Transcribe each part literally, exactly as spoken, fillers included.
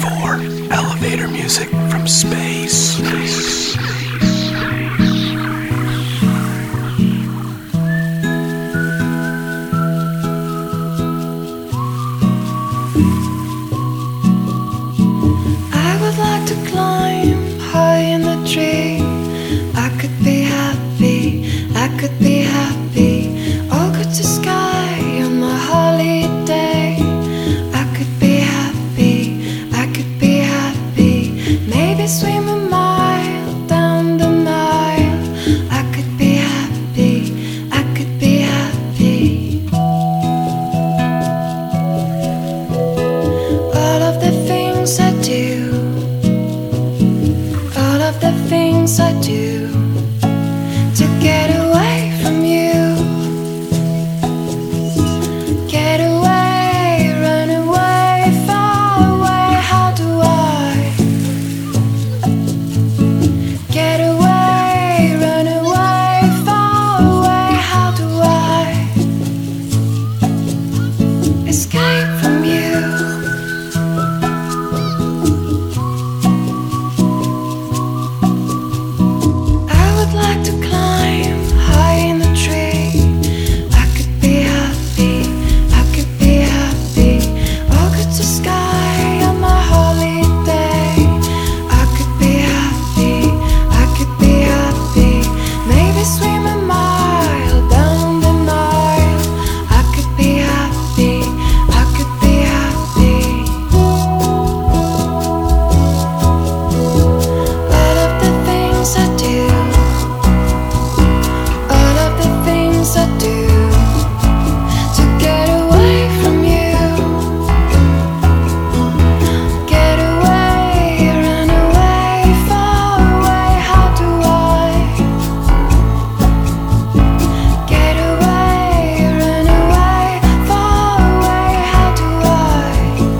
for elevator music from space. space. I would like to climb high in the tree. I could be happy, I could be happy. All good to sky on my holiday. I could be happy, I could be happy. Maybe swim a mile down the Nile. I could be happy, I could be happy. All of the things I do, all of the things I do to get away from you. Get away, run away, far away. How do I get away, run away, far away? How do I escape from you? I would like to climb high in the tree. I could be happy, I could be happy. All good to sky on my holiday. I could be happy, I could be happy. Maybe swim a mile down the Nile. I could be happy, I could be happy. All of the things I do, all of the things I do to get away from you. Get away, run away, far away. How do I get away, run away, far away? How do I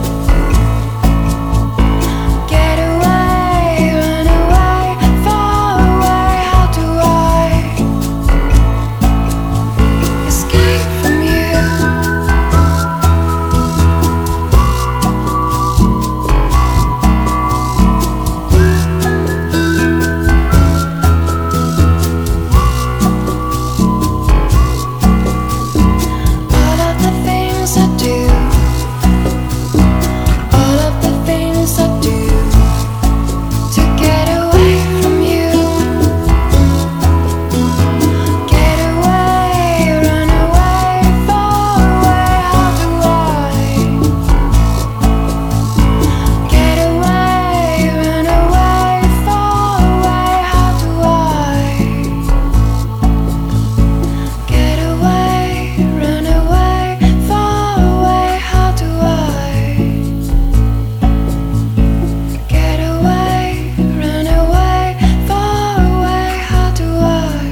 get away, run away, far away? How do I escape from you? All of the things I do, all of the things I do to get away from you. Get away, run away, far away. How do I get away, run away, far away? How do I get away, run away, far away? How do I get away, run away, far away? How do I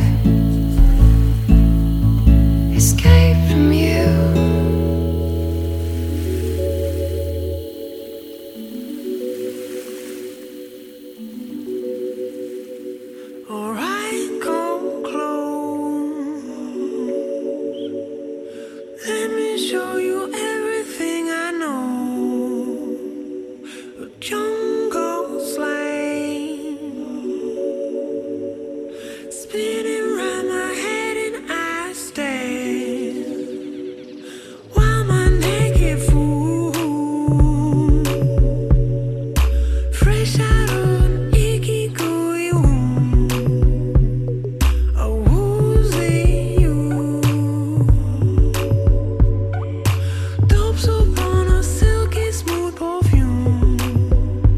escape from you? Alright, come close. Let me show you everything I know. A jungle slang spinning round my head and I stand while my naked fool fresh out of an icky gooey womb. A woozy you dopes upon a silky smooth perfume.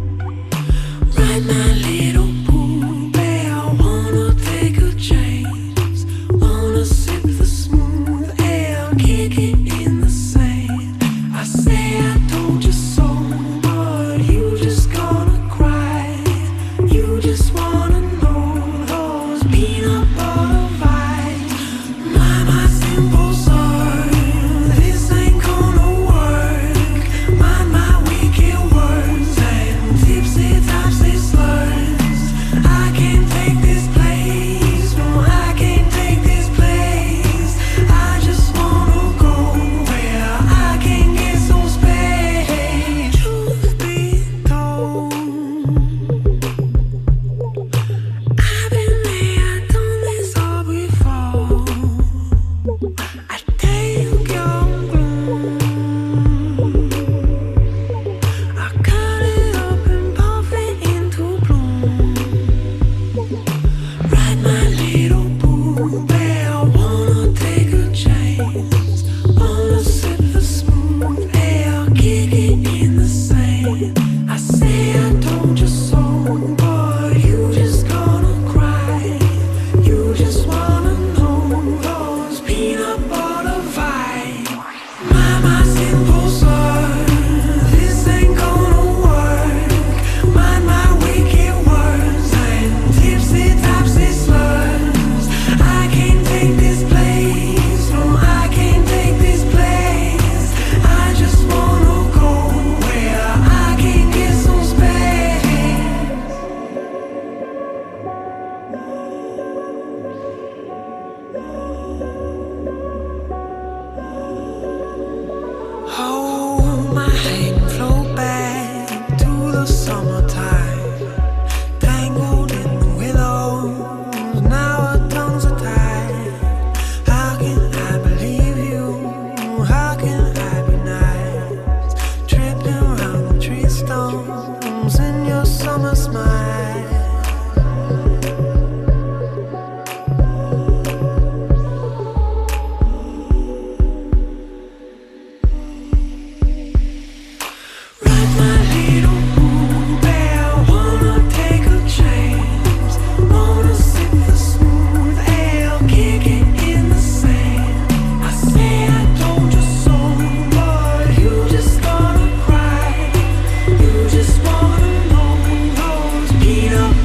Peanut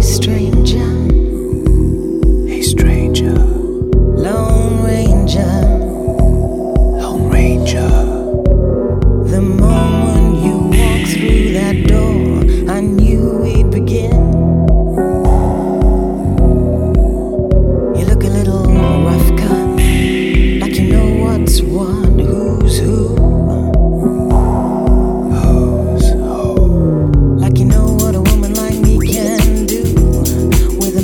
stranger, Hey stranger, Lone Ranger. Lone Ranger. The moment you walked through that door, I knew we'd begin. You look a little rough cut, like you know what's what, who's who. Who's who? Like you know what a woman like me can do with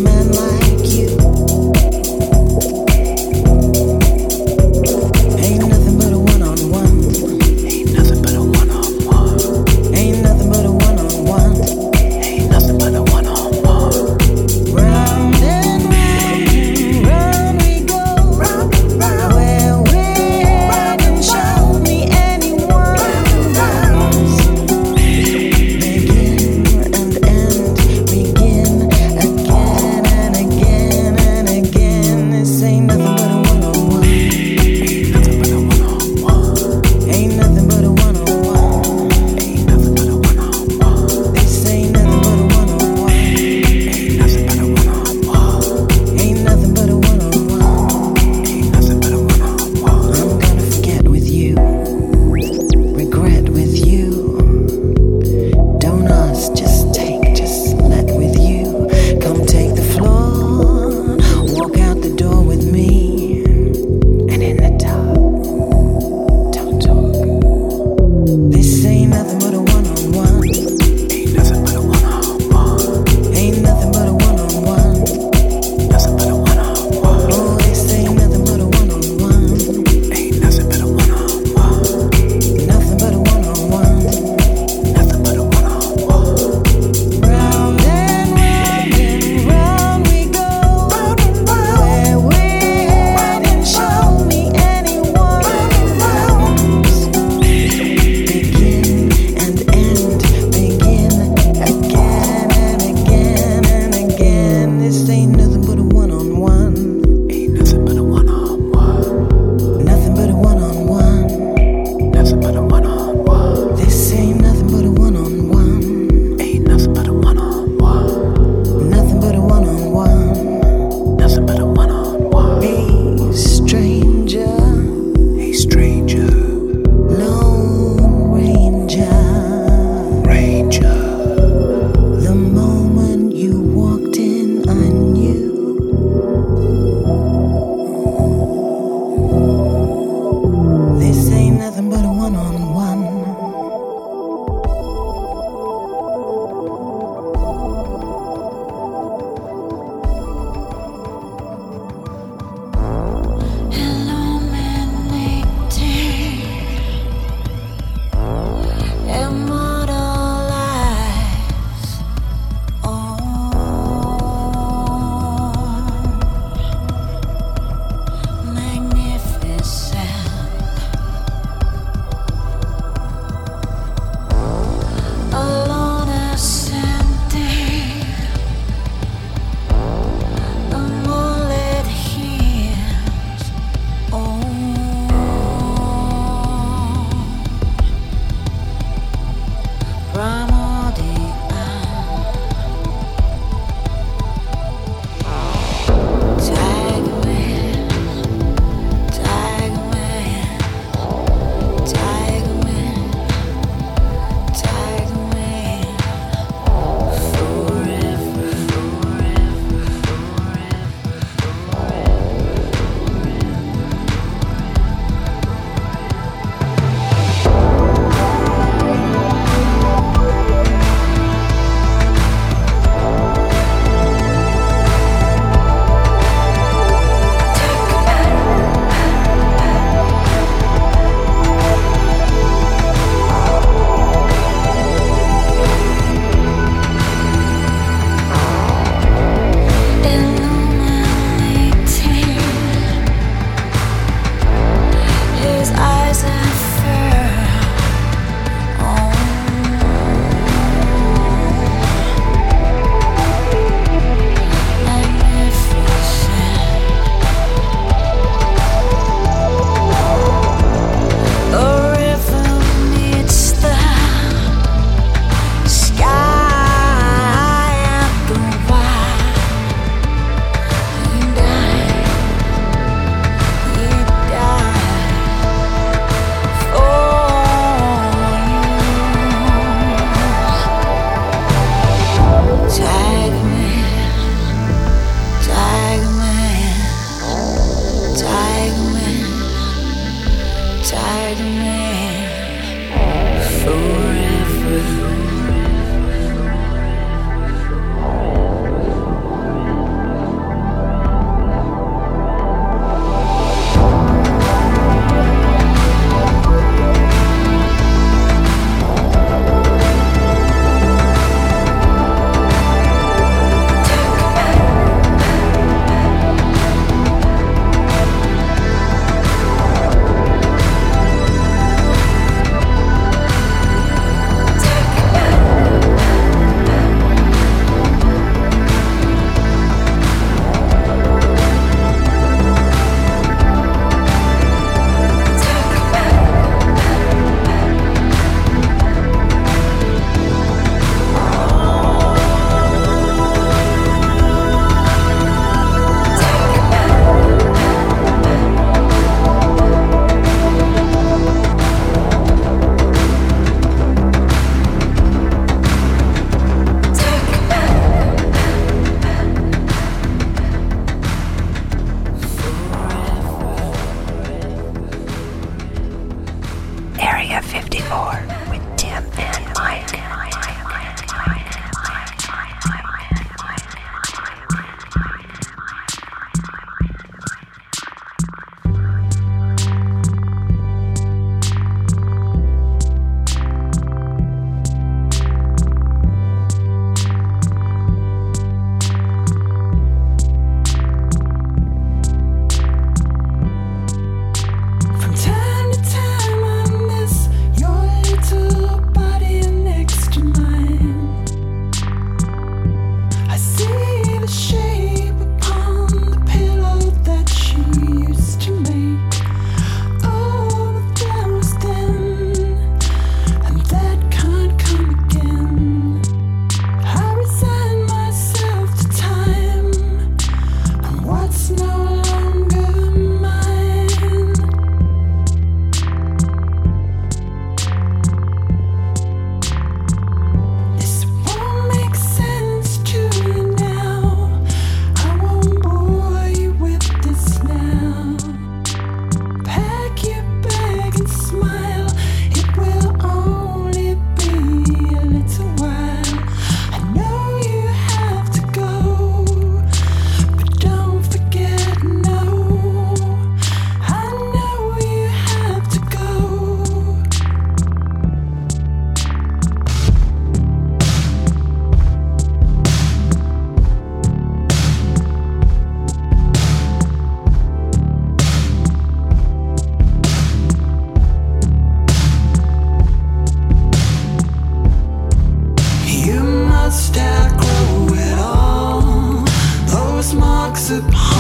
gossip